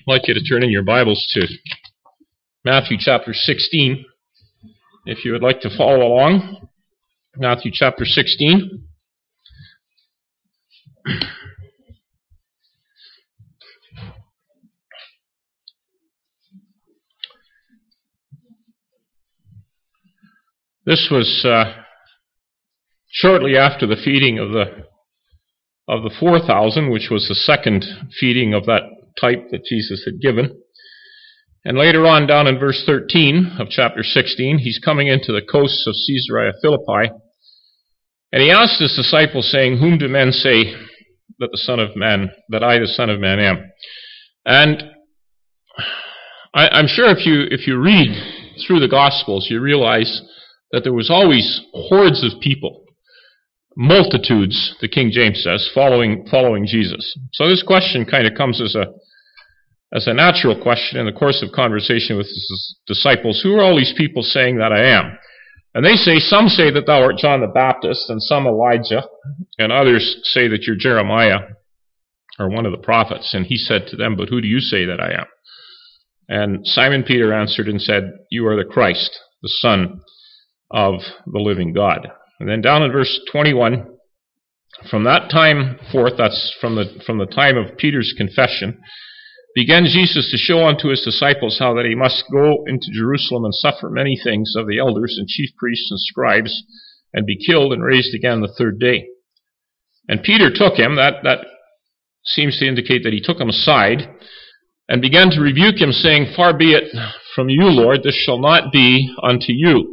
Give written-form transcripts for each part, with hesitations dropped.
I'd like you to turn in your Bibles to Matthew chapter 16. If you would like to follow along, Matthew chapter 16. This was shortly after the feeding of the 4,000, which was the second feeding of that type that Jesus had given. And later on, down in verse 13 of chapter 16, he's coming into the coasts of Caesarea Philippi, and he asked his disciples, saying, "Whom do men say that I, the Son of Man, am?" And I'm sure if you read through the Gospels, you realize that there was always hordes of people, multitudes, the King James says, following Jesus. So this question kind of comes as a natural question in the course of conversation with his disciples. Who are all these people saying that I am? And they say, some say that thou art John the Baptist, and some Elijah, and others say that you're Jeremiah, or one of the prophets. And he said to them, "But who do you say that I am?" And Simon Peter answered and said, "You are the Christ, the Son of the living God." And then down in verse 21, from that time forth, that's from the time of Peter's confession, began Jesus to show unto his disciples how that he must go into Jerusalem and suffer many things of the elders and chief priests and scribes, and be killed and raised again the third day. And Peter took him, that seems to indicate that he took him aside, and began to rebuke him, saying, "Far be it from you, Lord, this shall not be unto you."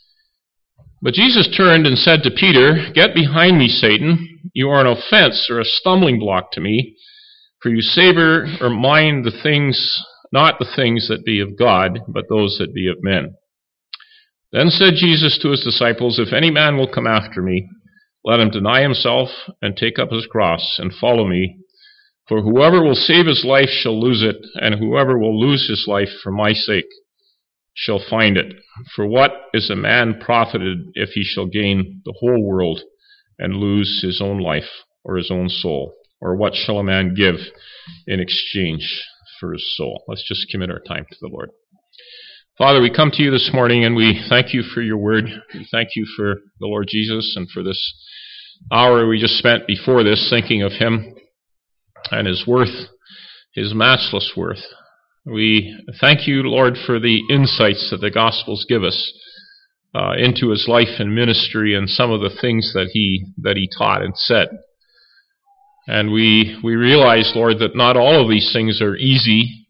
But Jesus turned and said to Peter, "Get behind me, Satan. You are an offense or a stumbling block to me, for you savor or mind the things, not the things that be of God, but those that be of men." Then said Jesus to his disciples, "If any man will come after me, let him deny himself and take up his cross and follow me. For whoever will save his life shall lose it, and whoever will lose his life for my sake shall find it. For what is a man profited if he shall gain the whole world and lose his own life or his own soul? Or what shall a man give in exchange for his soul?" Let's just commit our time to the Lord. Father, we come to you this morning and we thank you for your word. We thank you for the Lord Jesus and for this hour we just spent before this thinking of him and his worth, his matchless worth. We thank you, Lord, for the insights that the Gospels give us into his life and ministry and some of the things that he taught and said. And we realize, Lord, that not all of these things are easy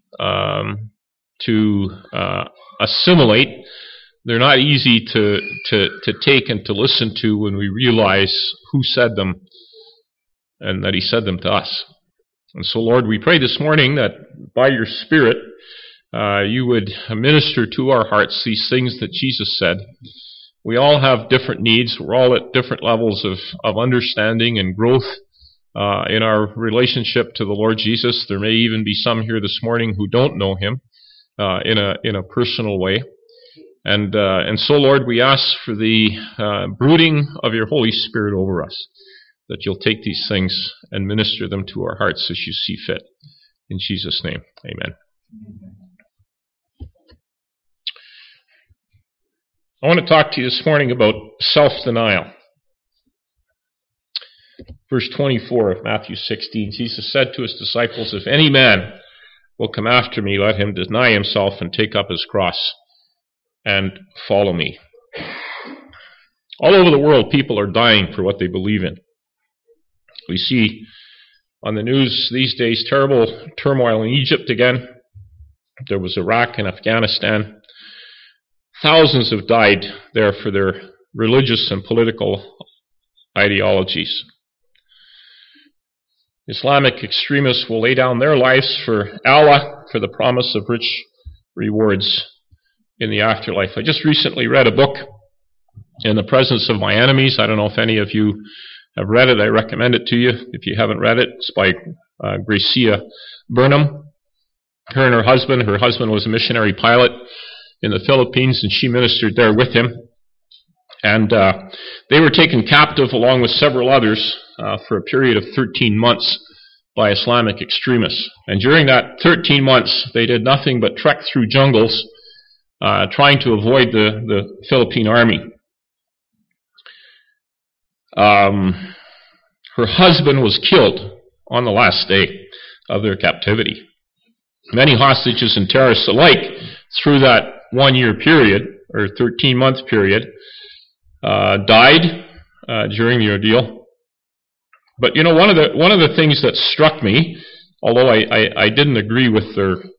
to assimilate. They're not easy to take and to listen to when we realize who said them and that he said them to us. And so, Lord, we pray this morning that by your Spirit, you would minister to our hearts these things that Jesus said. We all have different needs. We're all at different levels of understanding and growth in our relationship to the Lord Jesus. There may even be some here this morning who don't know him in a personal way. And so, Lord, we ask for the brooding of your Holy Spirit over us, that you'll take these things and minister them to our hearts as you see fit. In Jesus' name, amen. I want to talk to you this morning about self-denial. Verse 24 of Matthew 16, Jesus said to his disciples, "If any man will come after me, let him deny himself and take up his cross and follow me." All over the world, people are dying for what they believe in. We see on the news these days terrible turmoil in Egypt again. There was Iraq and Afghanistan. Thousands have died there for their religious and political ideologies. Islamic extremists will lay down their lives for Allah, for the promise of rich rewards in the afterlife. I just recently read a book, In the Presence of My Enemies. I don't know if any of you have read it. I recommend it to you. If you haven't read it, it's by Gracia Burnham. Her and her husband was a missionary pilot in the Philippines, and she ministered there with him. And they were taken captive along with several others for a period of 13 months by Islamic extremists. And during that 13 months, they did nothing but trek through jungles, trying to avoid the Philippine army. Her husband was killed on the last day of their captivity. Many hostages and terrorists alike, through that 1-year period, or 13-month period, died during the ordeal. But one of the things that struck me, although I didn't agree with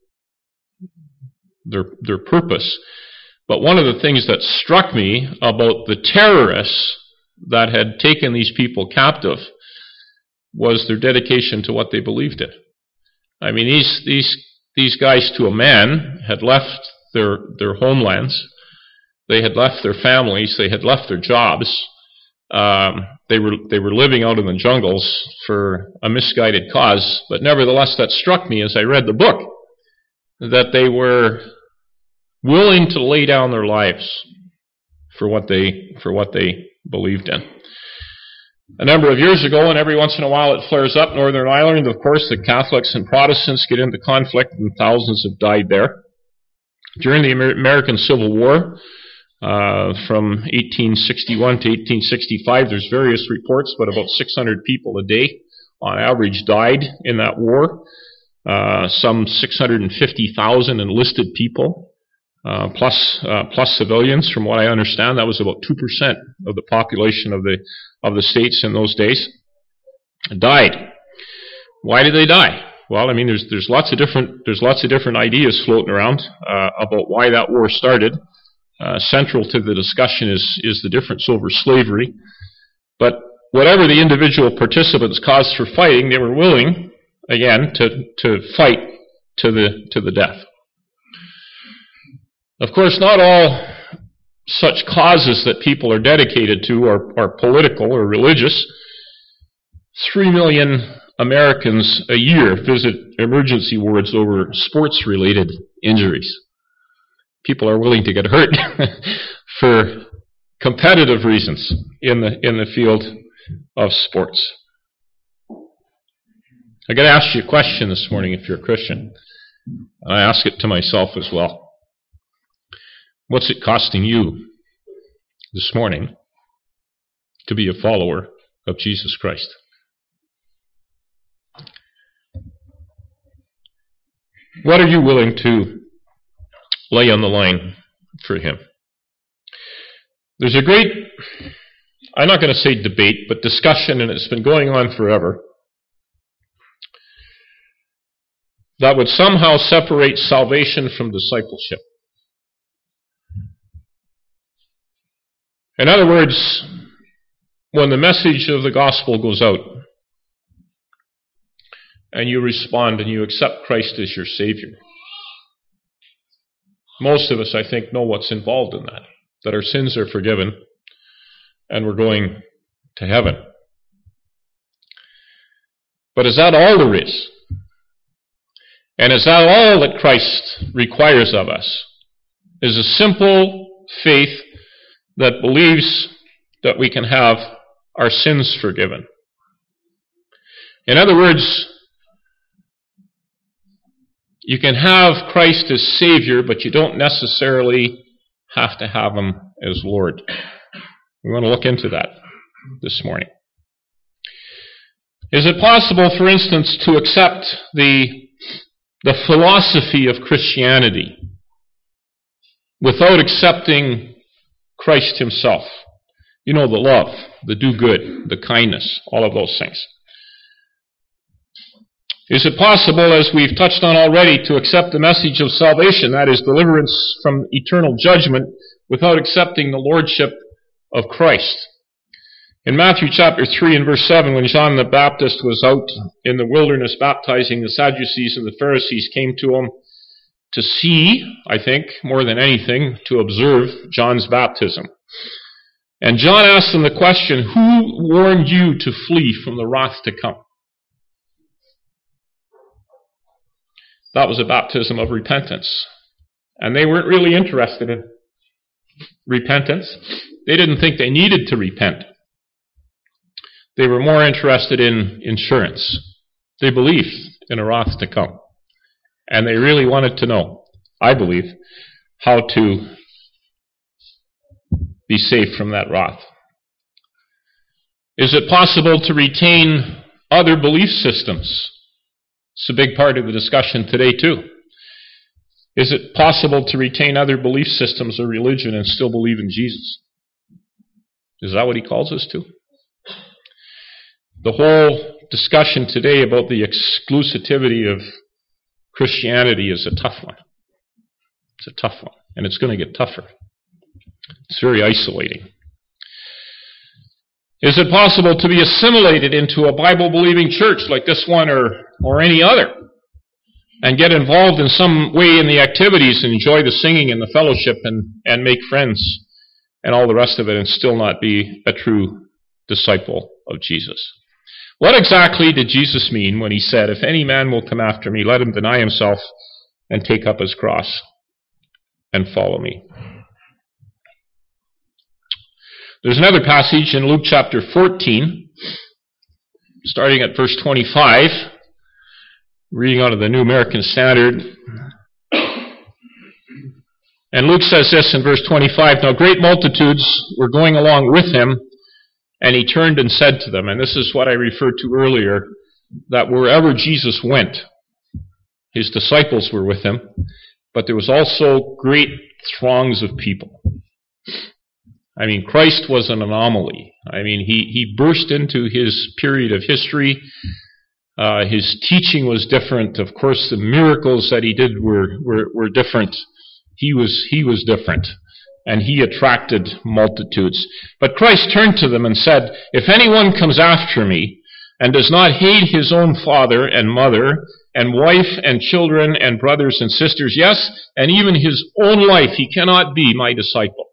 their purpose, but one of the things that struck me about the terrorists that had taken these people captive was their dedication to what they believed in. I mean, these guys, to a man, had left their homelands, they had left their families, they had left their jobs. They were living out in the jungles for a misguided cause, but nevertheless that struck me as I read the book, that they were willing to lay down their lives for what they believed in. A number of years ago, and every once in a while it flares up, Northern Ireland, of course, the Catholics and Protestants get into conflict and thousands have died there. During the American Civil War, from 1861 to 1865, there's various reports, but about 600 people a day on average died in that war. Some 650,000 enlisted people, plus civilians. From what I understand, that was about 2% of the population of the states in those days died. Why did they die? Well, I mean, there's lots of different ideas floating around about why that war started. Central to the discussion is the difference over slavery. But whatever the individual participants' cause for fighting, they were willing, again, to fight to the death. Of course, not all such causes that people are dedicated to are political or religious. 3 million Americans a year visit emergency wards over sports-related injuries. People are willing to get hurt for competitive reasons in the field of sports. I got to ask you a question this morning if you're a Christian. And I ask it to myself as well. What's it costing you this morning to be a follower of Jesus Christ? What are you willing to lay on the line for Him? There's a great, I'm not going to say debate, but discussion, and it's been going on forever, that would somehow separate salvation from discipleship. In other words, when the message of the gospel goes out, and you respond and you accept Christ as your Savior, most of us, I think, know what's involved in that our sins are forgiven and we're going to heaven. But is that all there is? And is that all that Christ requires of us? Is a simple faith that believes that we can have our sins forgiven. In other words, you can have Christ as Savior, but you don't necessarily have to have Him as Lord. We want to look into that this morning. Is it possible, for instance, to accept the philosophy of Christianity without accepting Christ Himself? You know, the love, the do good, the kindness, all of those things. Is it possible, as we've touched on already, to accept the message of salvation, that is, deliverance from eternal judgment, without accepting the lordship of Christ? In Matthew chapter 3 and verse 7, when John the Baptist was out in the wilderness baptizing, the Sadducees and the Pharisees came to him to see, I think, more than anything, to observe John's baptism. And John asked them the question, who warned you to flee from the wrath to come? That was a baptism of repentance. And they weren't really interested in repentance. They didn't think they needed to repent. They were more interested in insurance. They believed in a wrath to come. And they really wanted to know, I believe, how to be saved from that wrath. Is it possible to retain other belief systems? It's a big part of the discussion today, too. Is it possible to retain other belief systems or religion and still believe in Jesus? Is that what he calls us to? The whole discussion today about the exclusivity of Christianity is a tough one. It's a tough one, and it's going to get tougher. It's very isolating. Is it possible to be assimilated into a Bible-believing church like this one or any other and get involved in some way in the activities and enjoy the singing and the fellowship and make friends and all the rest of it and still not be a true disciple of Jesus? What exactly did Jesus mean when he said, "If any man will come after me, let him deny himself and take up his cross and follow me"? There's another passage in Luke chapter 14, starting at verse 25, reading out of the New American Standard. And Luke says this in verse 25, "Now great multitudes were going along with him, and he turned and said to them," and this is what I referred to earlier, that wherever Jesus went, his disciples were with him, but there was also great throngs of people. I mean, Christ was an anomaly. I mean, he burst into his period of history. His teaching was different. Of course, the miracles that he did were different. He was different. And he attracted multitudes. But Christ turned to them and said, "If anyone comes after me and does not hate his own father and mother and wife and children and brothers and sisters, yes, and even his own life, he cannot be my disciple.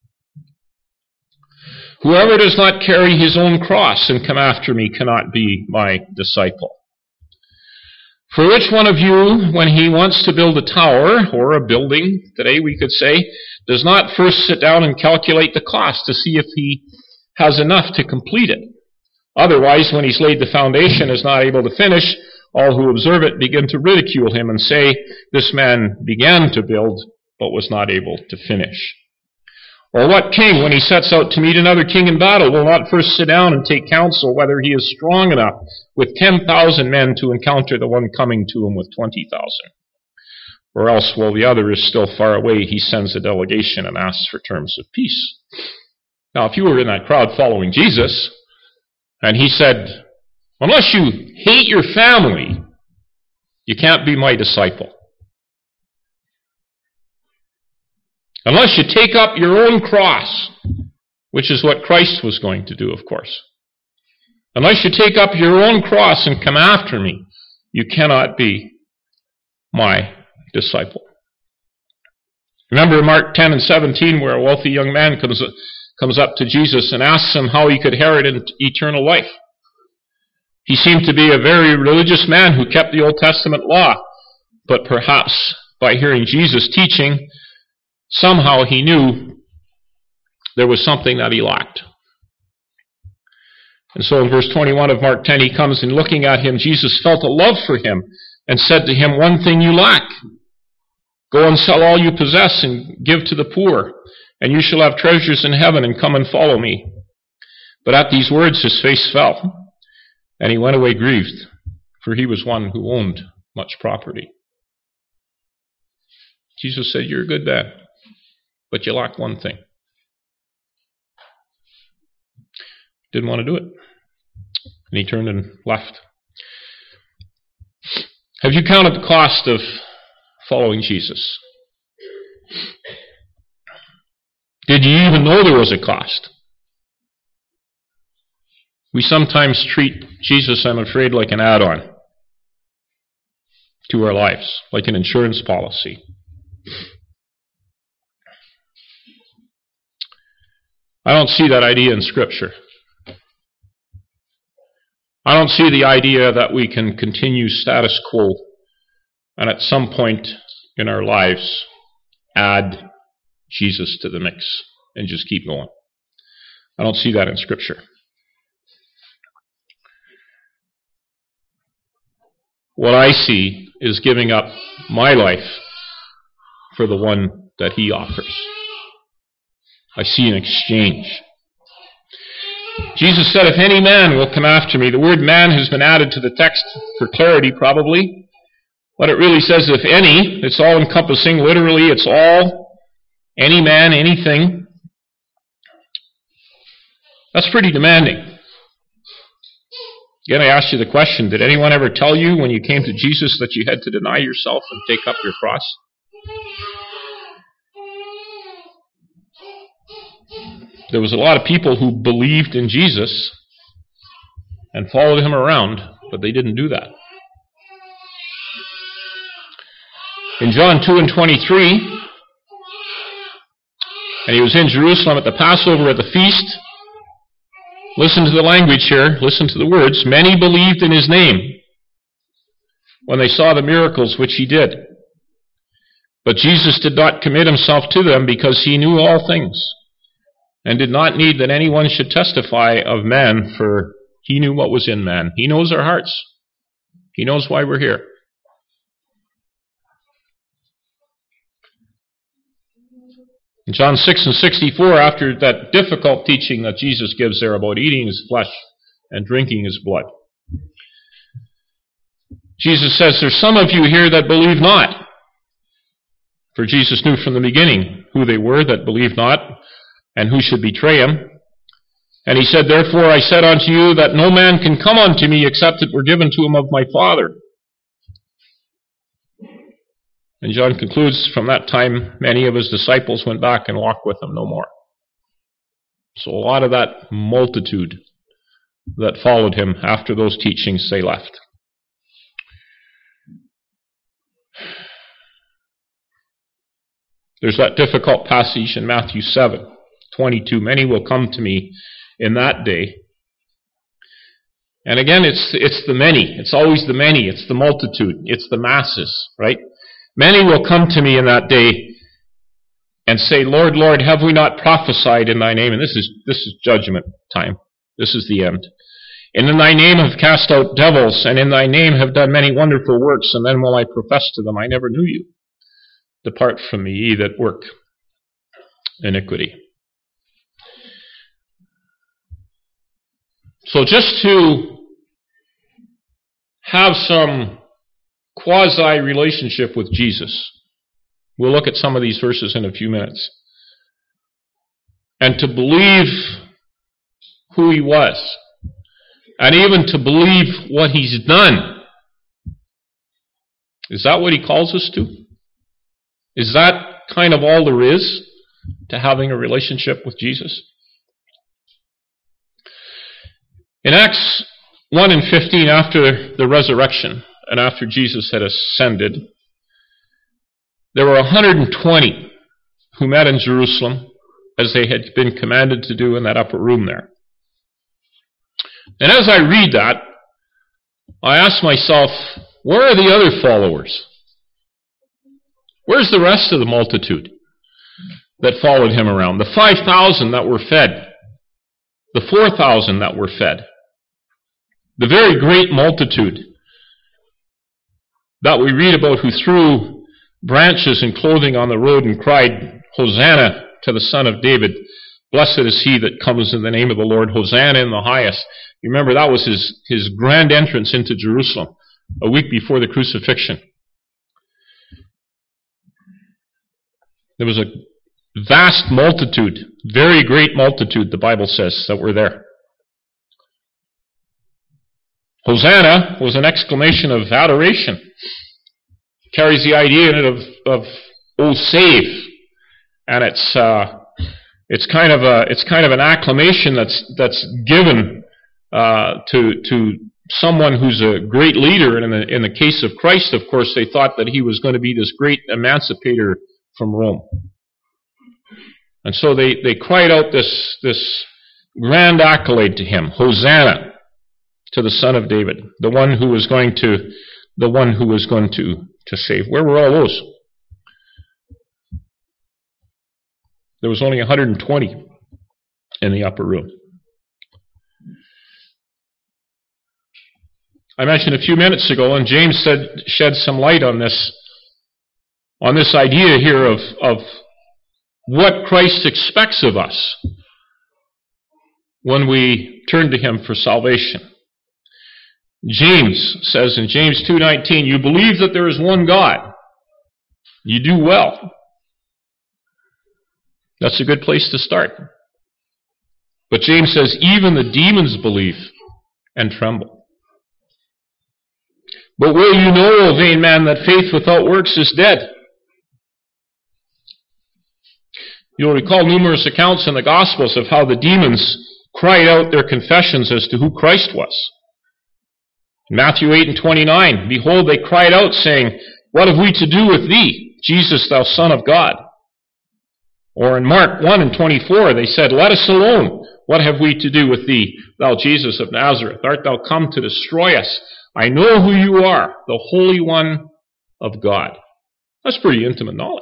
Whoever does not carry his own cross and come after me cannot be my disciple. For which one of you, when he wants to build a tower, or a building, today we could say, does not first sit down and calculate the cost to see if he has enough to complete it? Otherwise, when he's laid the foundation, is not able to finish, all who observe it begin to ridicule him and say, 'This man began to build, but was not able to finish.' Or what king, when he sets out to meet another king in battle, will not first sit down and take counsel whether he is strong enough with 10,000 men to encounter the one coming to him with 20,000? Or else, while the other is still far away, he sends a delegation and asks for terms of peace." Now, if you were in that crowd following Jesus, and he said, "Unless you hate your family, you can't be my disciple. Unless you take up your own cross," which is what Christ was going to do, of course. "Unless you take up your own cross and come after me, you cannot be my disciple." Remember Mark 10 and 17, where a wealthy young man comes up to Jesus and asks him how he could inherit eternal life. He seemed to be a very religious man who kept the Old Testament law, but perhaps by hearing Jesus' teaching, somehow he knew there was something that he lacked. And so in verse 21 of Mark 10, he comes and looking at him, Jesus felt a love for him and said to him, "One thing you lack. Go and sell all you possess and give to the poor, and you shall have treasures in heaven, and come and follow me." But at these words his face fell, and he went away grieved, for he was one who owned much property. Jesus said, "You're a good man, but you lack one thing." Didn't want to do it. And he turned and left. Have you counted the cost of following Jesus? Did you even know there was a cost? We sometimes treat Jesus, I'm afraid, like an add-on to our lives, like an insurance policy. I don't see that idea in Scripture. I don't see the idea that we can continue status quo and at some point in our lives add Jesus to the mix and just keep going. I don't see that in Scripture. what I see is giving up my life for the one that he offers. I see an exchange. Jesus said, if any man will come after me, the word man has been added to the text for clarity probably. What it really says, if any, it's all encompassing. Literally, it's all, any man, anything. That's pretty demanding. Again, I ask you the question, did anyone ever tell you when you came to Jesus that you had to deny yourself and take up your cross? There was a lot of people who believed in Jesus and followed him around, but they didn't do that. In John 2:23, and he was in Jerusalem at the Passover at the feast. Listen to the language here, listen to the words. Many believed in his name when they saw the miracles which he did. But Jesus did not commit himself to them because he knew all things, and did not need that anyone should testify of man, for he knew what was in man. He knows our hearts. He knows why we're here. In John 6:64, after that difficult teaching that Jesus gives there about eating his flesh and drinking his blood, Jesus says, there's some of you here that believe not. For Jesus knew from the beginning who they were that believed not, and who should betray him. And he said, therefore I said unto you that no man can come unto me except it were given to him of my Father. And John concludes, from that time many of his disciples went back and walked with him no more. So a lot of that multitude that followed him after those teachings, they left. There's that difficult passage in Matthew 7:22. Many will come to me in that day. And again, it's the many. It's always the many. It's the multitude. It's the masses, right? Many will come to me in that day and say, Lord, Lord, have we not prophesied in thy name? And this is judgment time. This is the end. And in thy name have cast out devils, and in thy name have done many wonderful works, and then will I profess to them, I never knew you. Depart from me, ye that work iniquity. So just to have some quasi-relationship with Jesus, we'll look at some of these verses in a few minutes, and to believe who he was, and even to believe what he's done. Is that what he calls us to? Is that kind of all there is to having a relationship with Jesus? In Acts 1:15, after the resurrection, and after Jesus had ascended, there were 120 who met in Jerusalem as they had been commanded to do in that upper room there. And as I read that, I ask myself, where are the other followers? Where's the rest of the multitude that followed him around? The 5,000 that were fed. The 4,000 that were fed. The very great multitude that we read about who threw branches and clothing on the road and cried, Hosanna to the Son of David. Blessed is he that comes in the name of the Lord. Hosanna in the highest. You remember that was his grand entrance into Jerusalem a week before the crucifixion. There was a vast multitude, very great multitude, the Bible says, that were there. Hosanna was an exclamation of adoration. It carries the idea in it of oh, save. And it's kind of an acclamation that's given to someone who's a great leader. And in the case of Christ, of course, they thought that he was going to be this great emancipator from Rome. And so they cried out this grand accolade to him, Hosanna to the Son of David, the one who was going to save. Where were all those? There was only 120 in the upper room. I mentioned a few minutes ago, and James shed some light on this idea here of what Christ expects of us when we turn to Him for salvation. James says in James 2:19, you believe that there is one God. You do well. That's a good place to start. But James says, even the demons believe and tremble. But will you know, O vain man, that faith without works is dead? You'll recall numerous accounts in the Gospels of how the demons cried out their confessions as to who Christ was. In Matthew 8:29, behold, they cried out, saying, what have we to do with thee, Jesus, thou Son of God? Or in Mark 1:24, they said, let us alone. What have we to do with thee, thou Jesus of Nazareth? Art thou come to destroy us? I know who you are, the Holy One of God. That's pretty intimate knowledge.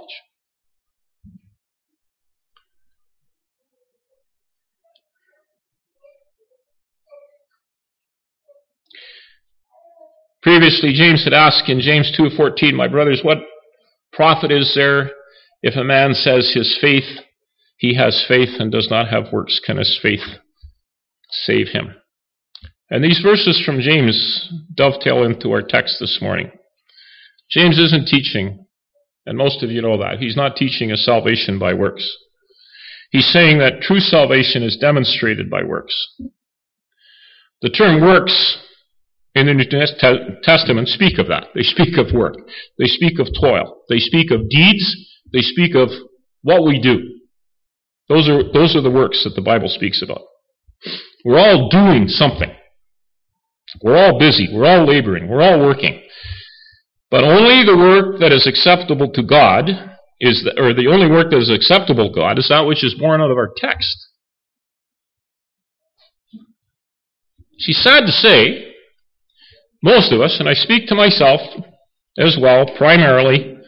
Previously, James had asked in James 2:14, my brothers, what profit is there if a man says he has faith and does not have works? Can his faith save him? And these verses from James dovetail into our text this morning. James isn't teaching, and most of you know that, he's not teaching a salvation by works. He's saying that true salvation is demonstrated by works. The term works in the New Testament speak of that. They speak of work. They speak of toil. They speak of deeds. They speak of what we do. Those are the works that the Bible speaks about. We're all doing something. We're all busy. We're all laboring. We're all working. But only the work that is acceptable to God the only work that is acceptable to God is that which is born out of our text. She's sad to say, most of us, and I speak to myself as well, primarily,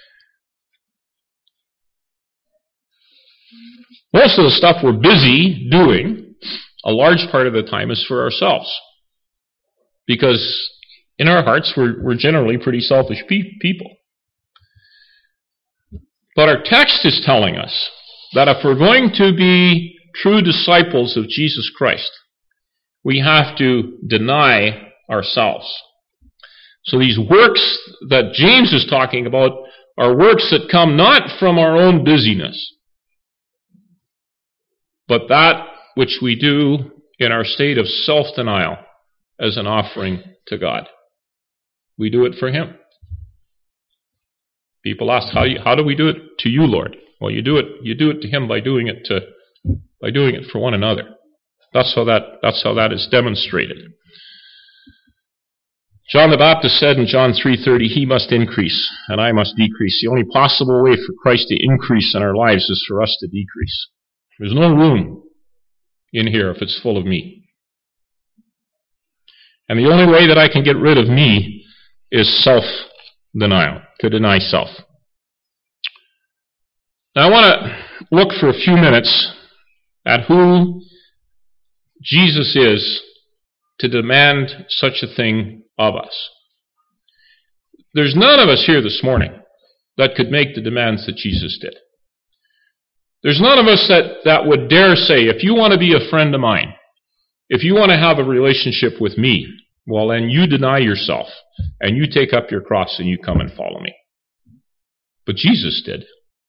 most of the stuff we're busy doing, a large part of the time is for ourselves. Because in our hearts, we're generally pretty selfish people. But our text is telling us that if we're going to be true disciples of Jesus Christ, we have to deny ourselves. So these works that James is talking about are works that come not from our own busyness, but that which we do in our state of self-denial as an offering to God. We do it for Him. People ask, how do we do it to you, Lord? Well, you do it to Him by doing it for one another. That's how that is demonstrated. John the Baptist said in John 3:30, He must increase and I must decrease. The only possible way for Christ to increase in our lives is for us to decrease. There's no room in here if it's full of me. And the only way that I can get rid of me is self-denial, to deny self. Now I want to look for a few minutes at who Jesus is to demand such a thing of us. There's none of us here this morning that could make the demands that Jesus did. There's none of us that would dare say, if you want to be a friend of mine, if you want to have a relationship with me, well then you deny yourself and you take up your cross and you come and follow me. But Jesus did.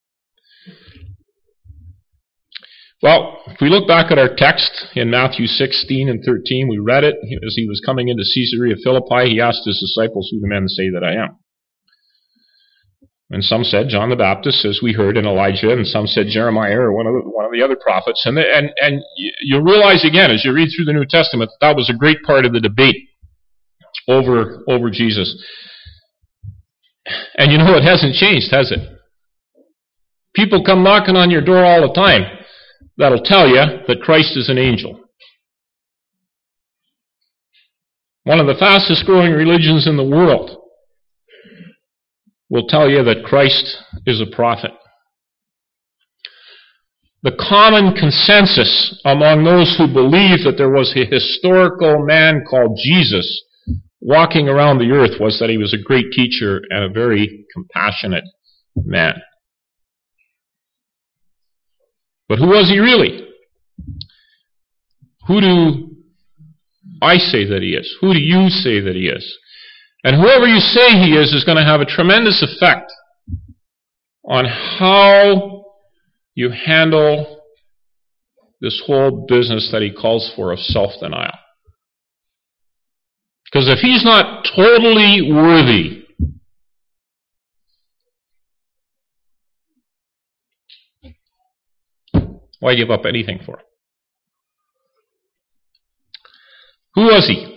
Well, if we look back at our text in Matthew 16 and 13, we read it. As he was coming into Caesarea Philippi, he asked his disciples, who do men say that I am? And some said John the Baptist, as we heard in Elijah, and some said Jeremiah or one of the other prophets. And you realize again, as you read through the New Testament, that was a great part of the debate over Jesus. And you know, it hasn't changed, has it? People come knocking on your door all the time that'll tell you that Christ is an angel. One of the fastest growing religions in the world will tell you that Christ is a prophet. The common consensus among those who believe that there was a historical man called Jesus walking around the earth was that he was a great teacher and a very compassionate man. But who was he really? Who do I say that he is? Who do you say that he is? And whoever you say he is going to have a tremendous effect on how you handle this whole business that he calls for of self-denial. Because if he's not totally worthy, why give up anything for him? Who was he?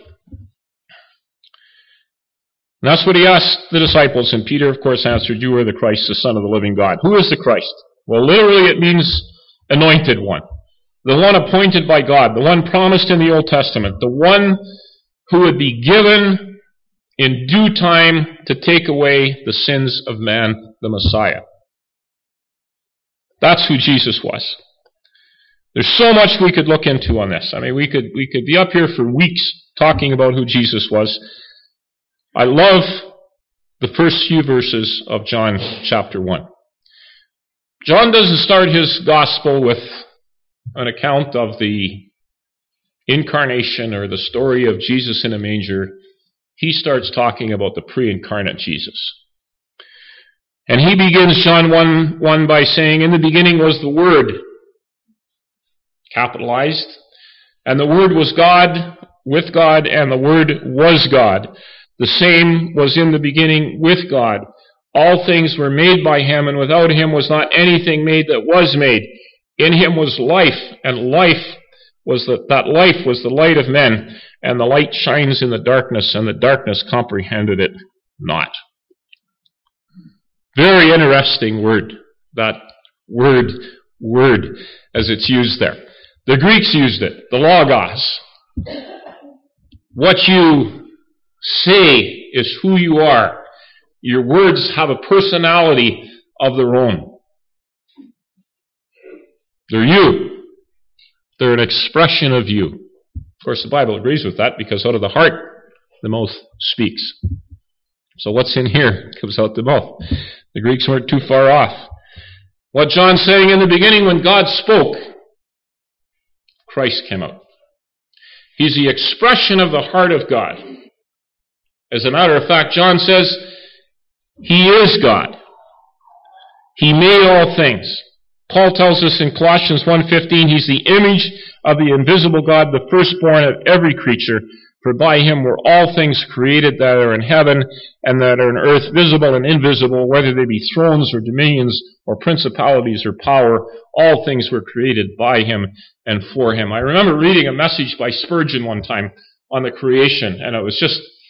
And that's what he asked the disciples, and Peter, of course, answered, "You are the Christ, the Son of the living God." Who is the Christ? Well, literally it means anointed one. The one appointed by God, the one promised in the Old Testament, the one who would be given in due time to take away the sins of man, the Messiah. That's who Jesus was. There's so much we could look into on this. I mean, we could be up here for weeks talking about who Jesus was. I love the first few verses of John chapter 1. John doesn't start his gospel with an account of the incarnation or the story of Jesus in a manger. He starts talking about the pre-incarnate Jesus. And he begins John 1 by saying, "In the beginning was the Word," capitalized, "and the Word was God, with God, and the Word was God. The same was in the beginning with God. All things were made by him, and without him was not anything made that was made. In him was life, and life was that life was the light of men, and the light shines in the darkness, and the darkness comprehended it not." Very interesting word, that word as it's used there. The Greeks used it, the logos. What you say is who you are. Your words have a personality of their own. They're you. They're an expression of you. Of course, the Bible agrees with that, because out of the heart, the mouth speaks. So what's in here comes out the mouth. The Greeks weren't too far off. What John's saying, in the beginning when God spoke, Christ came out. He's the expression of the heart of God. As a matter of fact, John says, he is God. He made all things. Paul tells us in Colossians 1:15, he's the image of the invisible God, the firstborn of every creature. For by him were all things created that are in heaven and that are on earth, visible and invisible, whether they be thrones or dominions or principalities or power. All things were created by him and for him. I remember reading a message by Spurgeon one time on the creation, and it was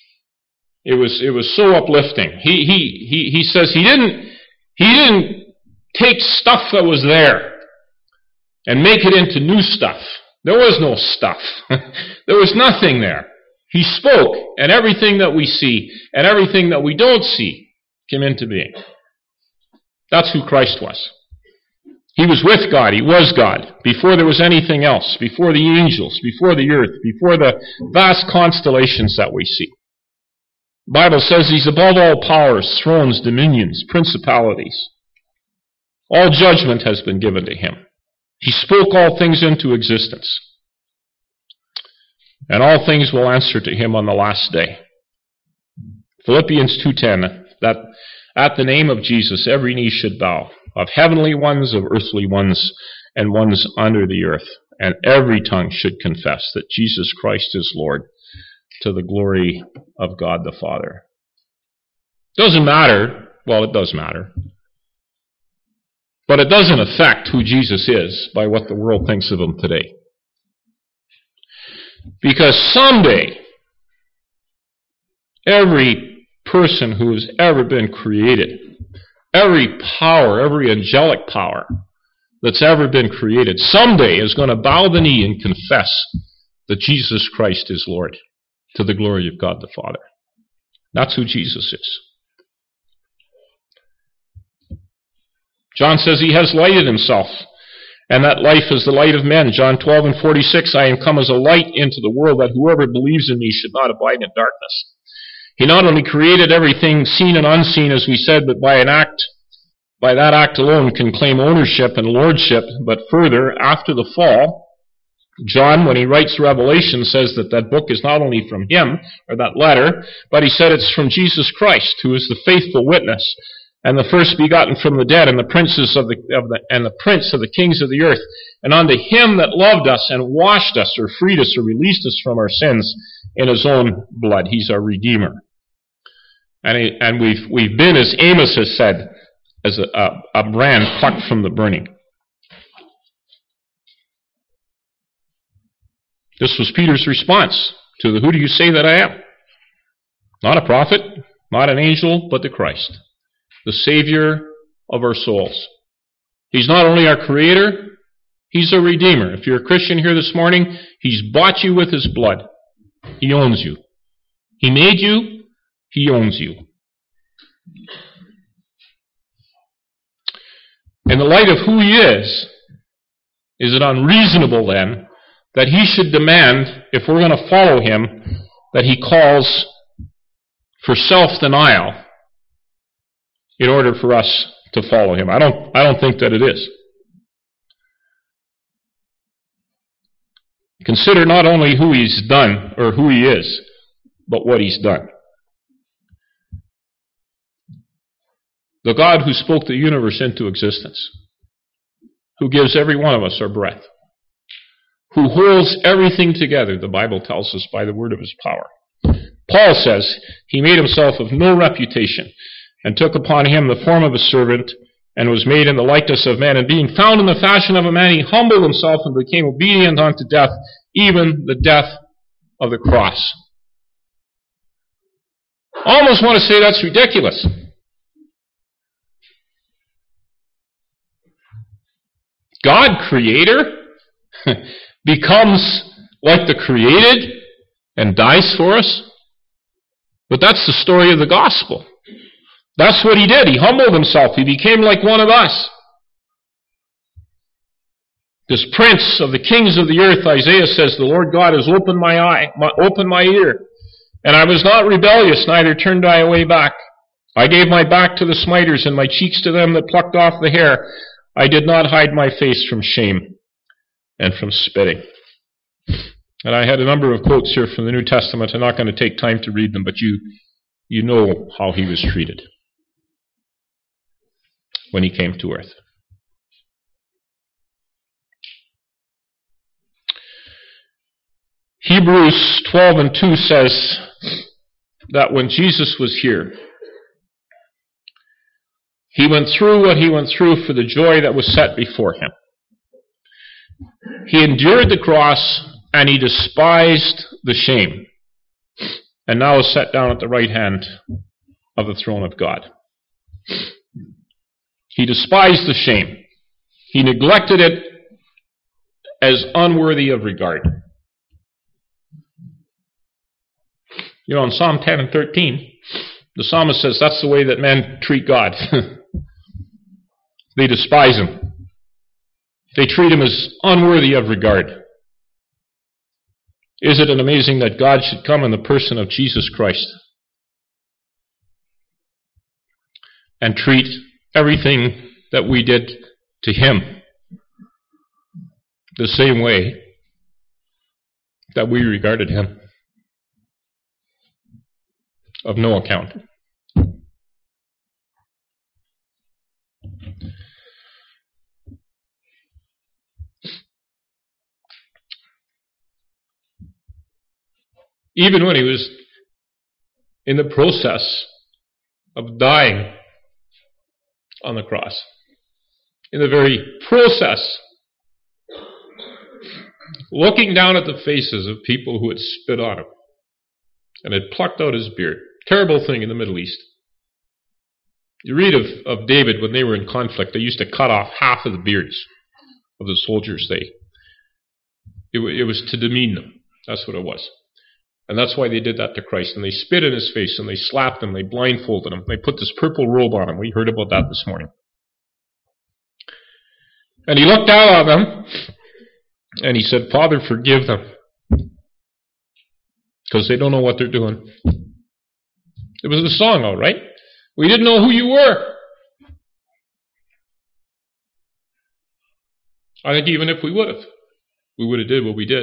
so uplifting. He says he didn't take stuff that was there and make it into new stuff. There was no stuff. There was nothing there. He spoke, and everything that we see and everything that we don't see came into being. That's who Christ was. He was with God. He was God before there was anything else, before the angels, before the earth, before the vast constellations that we see. The Bible says he's above all powers, thrones, dominions, principalities. All judgment has been given to him. He spoke all things into existence. And all things will answer to him on the last day. Philippians 2:10, that at the name of Jesus every knee should bow, of heavenly ones, of earthly ones, and ones under the earth, and every tongue should confess that Jesus Christ is Lord, to the glory of God the Father. Doesn't matter. Well, it does matter. But it doesn't affect who Jesus is by what the world thinks of him today. Because someday, every person who has ever been created, every power, every angelic power that's ever been created, someday is going to bow the knee and confess that Jesus Christ is Lord, to the glory of God the Father. That's who Jesus is. John says he has lighted himself, and that life is the light of men. John 12:46, I am come as a light into the world, that whoever believes in me should not abide in darkness. He not only created everything seen and unseen, as we said, but by that act alone can claim ownership and lordship. But further, after the fall, John, when he writes Revelation, says that book is not only from him, or that letter, but he said it's from Jesus Christ, who is the faithful witness, and the first begotten from the dead, and the prince of the kings of the earth. And unto him that loved us and washed us, or freed us, or released us from our sins in his own blood. He's our Redeemer. And we've been, as Amos has said, as a brand plucked from the burning. This was Peter's response to the, who do you say that I am? Not a prophet, not an angel, but the Christ, the Savior of our souls. He's not only our Creator, He's a Redeemer. If you're a Christian here this morning, He's bought you with His blood. He owns you. He made you. He owns you. In the light of who He is it unreasonable then that He should demand, if we're going to follow Him, that He calls for self-denial in order for us to follow Him? I don't think that it is. Consider not only who He's done, or who He is, but what He's done. The God who spoke the universe into existence, who gives every one of us our breath, who holds everything together, the Bible tells us, by the word of His power. Paul says He made Himself of no reputation, and took upon Him the form of a servant, and was made in the likeness of man. And being found in the fashion of a man, He humbled Himself and became obedient unto death, even the death of the cross. I almost want to say that's ridiculous. God, Creator, becomes like the created and dies for us. But that's the story of the gospel. That's what He did. He humbled Himself. He became like one of us. This prince of the kings of the earth, Isaiah says, the Lord God has opened my ear, and I was not rebellious, neither turned I away back. I gave my back to the smiters, and my cheeks to them that plucked off the hair. I did not hide my face from shame and from spitting. And I had a number of quotes here from the New Testament. I'm not going to take time to read them, but you know how He was treated when He came to earth. Hebrews 12:2 says that when Jesus was here, He went through what He went through for the joy that was set before Him. He endured the cross, and He despised the shame, and now is set down at the right hand of the throne of God. He despised the shame. He neglected it as unworthy of regard. You know, in Psalm 10 and 13, the psalmist says that's the way that men treat God. They despise Him. They treat Him as unworthy of regard. Is it amazing that God should come in the person of Jesus Christ and treat everything that we did to Him the same way that we regarded Him? Of no account. Even when He was in the process of dying on the cross, in the very process, looking down at the faces of people who had spit on Him and had plucked out His beard. Terrible thing in the Middle East. You read of David when they were in conflict. They used to cut off half of the beards of the soldiers. It was to demean them. That's what it was. And that's why they did that to Christ. And they spit in His face, and they slapped Him, they blindfolded Him. They put this purple robe on Him. We heard about that this morning. And He looked down on them, and He said, Father, forgive them, because they don't know what they're doing. It was the song, all right. We didn't know who you were. I think even if we would have did what we did.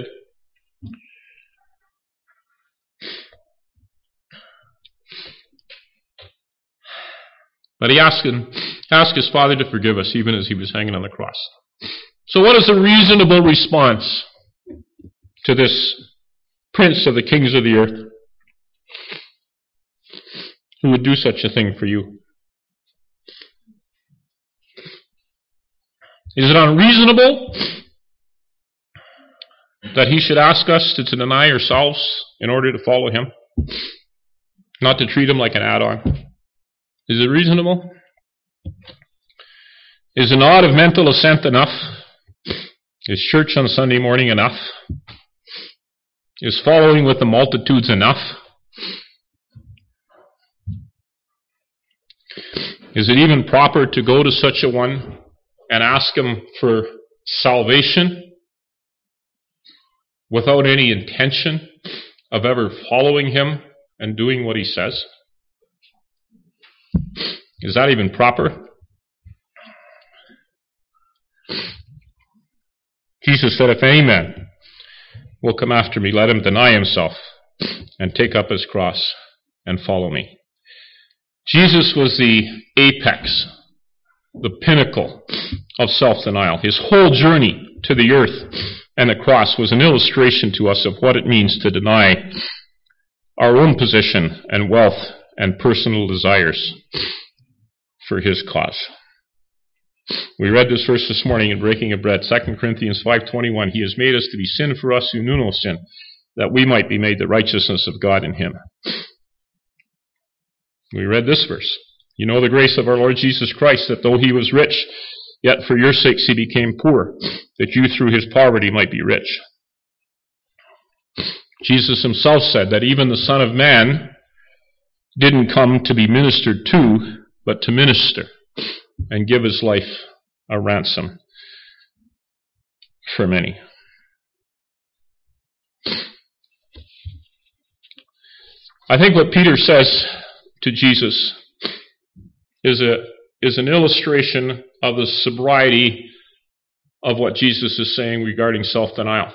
But he asked his Father to forgive us even as he was hanging on the cross. So what is a reasonable response to this Prince of the kings of the earth who would do such a thing for you? Is it unreasonable that he should ask us to deny ourselves in order to follow him? Not to treat him like an add-on? Is it reasonable? Is a nod of mental assent enough? Is church on Sunday morning enough? Is following with the multitudes enough? Is it even proper to go to such a one and ask him for salvation without any intention of ever following him and doing what he says? Is that even proper? Jesus said, if any man will come after me, let him deny himself and take up his cross and follow me. Jesus was the apex, the pinnacle of self-denial. His whole journey to the earth and the cross was an illustration to us of what it means to deny our own position and wealth and personal desires for his cause. We read this verse this morning in Breaking of Bread, 2 Corinthians 5:21. He has made us to be sin for us who knew no sin, that we might be made the righteousness of God in him. We read this verse. You know the grace of our Lord Jesus Christ, that though he was rich, yet for your sakes he became poor, that you through his poverty might be rich. Jesus himself said that even the Son of Man didn't come to be ministered to, but to minister and give his life a ransom for many. I think what Peter says to Jesus is an illustration of the sobriety of what Jesus is saying regarding self-denial.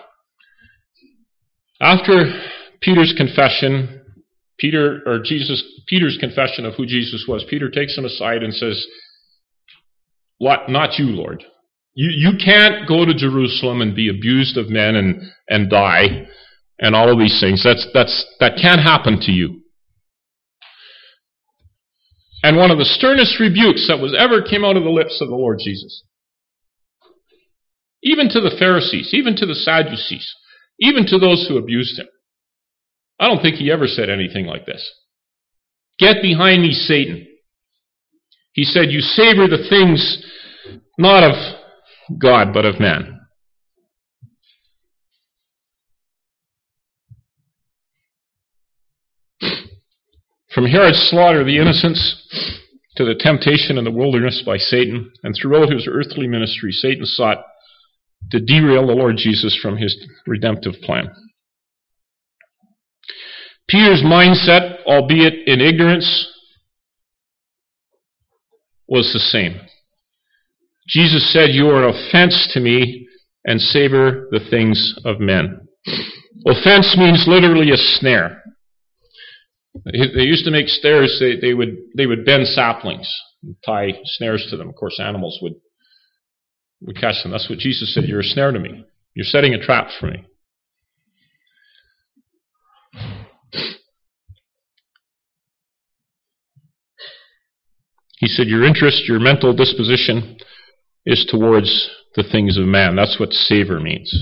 After Peter's confession, Peter's confession of who Jesus was, Peter takes him aside and says, not you, Lord. You can't go to Jerusalem and be abused of men and die and all of these things. That can't happen to you. And one of the sternest rebukes that was ever came out of the lips of the Lord Jesus, even to the Pharisees, even to the Sadducees, even to those who abused him. I don't think he ever said anything like this. Get behind me, Satan. He said, you savor the things not of God, but of man. From Herod's slaughter of the innocents to the temptation in the wilderness by Satan, and throughout his earthly ministry, Satan sought to derail the Lord Jesus from his redemptive plan. Peter's mindset, albeit in ignorance, was the same. Jesus said, you are an offense to me and savor the things of men. Offense means literally a snare. They used to make snares. They would bend saplings and tie snares to them. Of course, animals would catch them. That's what Jesus said. You're a snare to me. You're setting a trap for me. He said, your interest, your mental disposition is towards the things of man. That's what savor means.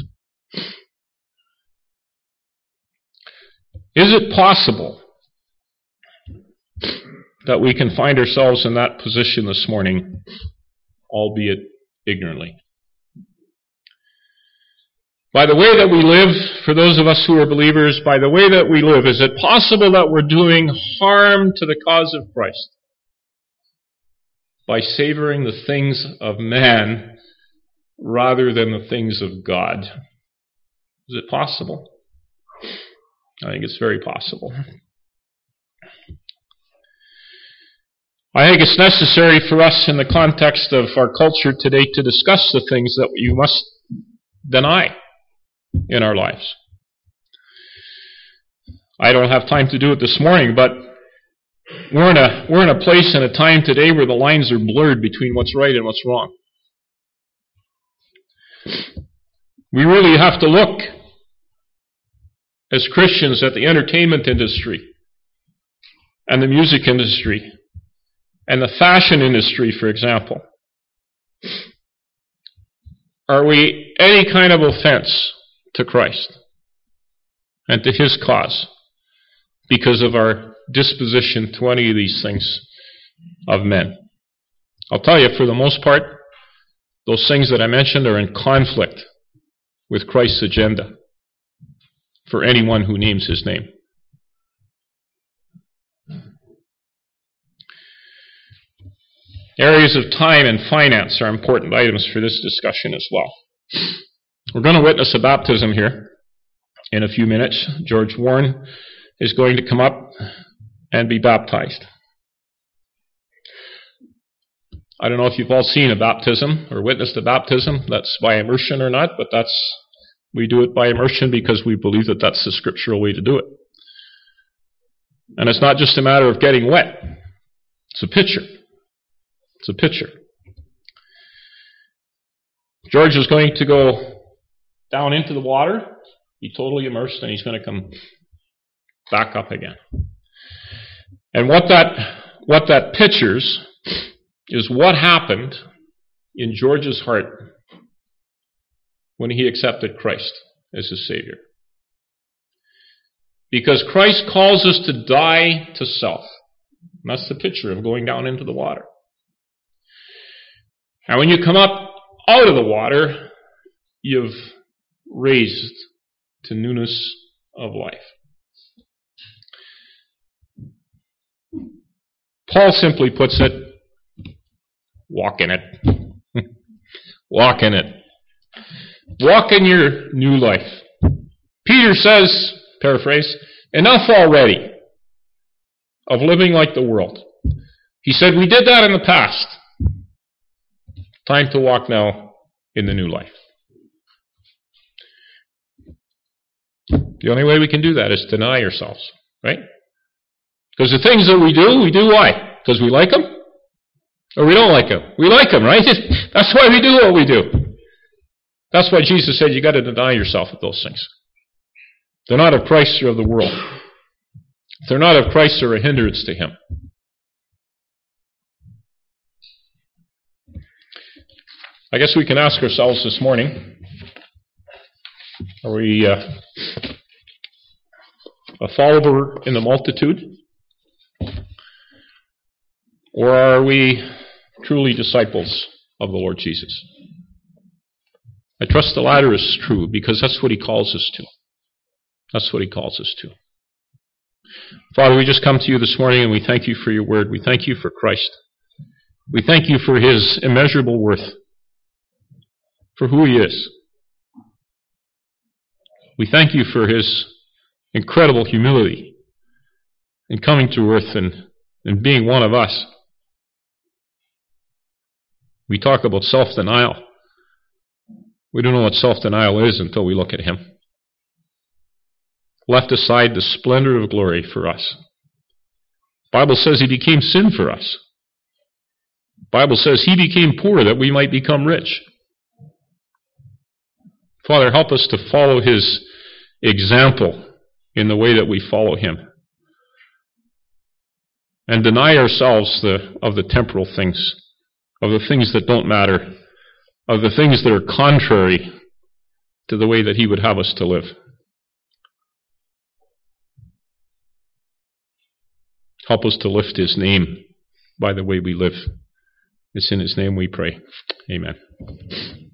Is it possible that we can find ourselves in that position this morning, albeit ignorantly? By the way that we live, for those of us who are believers, by the way that we live, is it possible that we're doing harm to the cause of Christ by savoring the things of man rather than the things of God? Is it possible? I think it's very possible. I think it's necessary for us in the context of our culture today to discuss the things that you must deny in our lives. I don't have time to do it this morning, but we're in a place and a time today where the lines are blurred between what's right and what's wrong. We really have to look as Christians at the entertainment industry and the music industry and the fashion industry, for example. Are we any kind of offense to Christ and to His cause because of our disposition to any of these things of men? I'll tell you, for the most part, those things that I mentioned are in conflict with Christ's agenda for anyone who names His name. Areas of time and finance are important items for this discussion as well. We're going to witness a baptism here in a few minutes. George Warren is going to come up and be baptized. I don't know if you've all seen a baptism or witnessed a baptism that's by immersion or not, but we do it by immersion because we believe that that's the scriptural way to do it. And it's not just a matter of getting wet. It's a picture. It's a picture. George is going to go down into the water, be totally immersed, and he's going to come back up again. And what that pictures is what happened in George's heart when he accepted Christ as his Savior. Because Christ calls us to die to self. And that's the picture of going down into the water. And when you come up out of the water, you've raised to newness of life. Paul simply puts it, walk in it. Walk in it. Walk in your new life. Peter says, paraphrase, enough already of living like the world. He said, we did that in the past. Time to walk now in the new life. The only way we can do that is deny ourselves, right? Because the things that we do why? Because we like them? Or we don't like them? We like them, right? That's why we do what we do. That's why Jesus said you got to deny yourself of those things. They're not of Christ, they're of the world. If they're not of Christ, they're a hindrance to Him. I guess we can ask ourselves this morning, are we a follower in the multitude? Or are we truly disciples of the Lord Jesus? I trust the latter is true because that's what He calls us to. That's what He calls us to. Father, we just come to you this morning and we thank you for your word. We thank you for Christ. We thank you for His immeasurable worth, for who He is. We thank you for His incredible humility in coming to earth and being one of us. We talk about self-denial. We don't know what self-denial is until we look at Him. Left aside the splendor of glory for us. The Bible says He became sin for us. The Bible says He became poor that we might become rich. Father, help us to follow His example in the way that we follow Him. And deny ourselves of the temporal things, of the things that don't matter, of the things that are contrary to the way that He would have us to live. Help us to lift His name by the way we live. It's in His name we pray. Amen.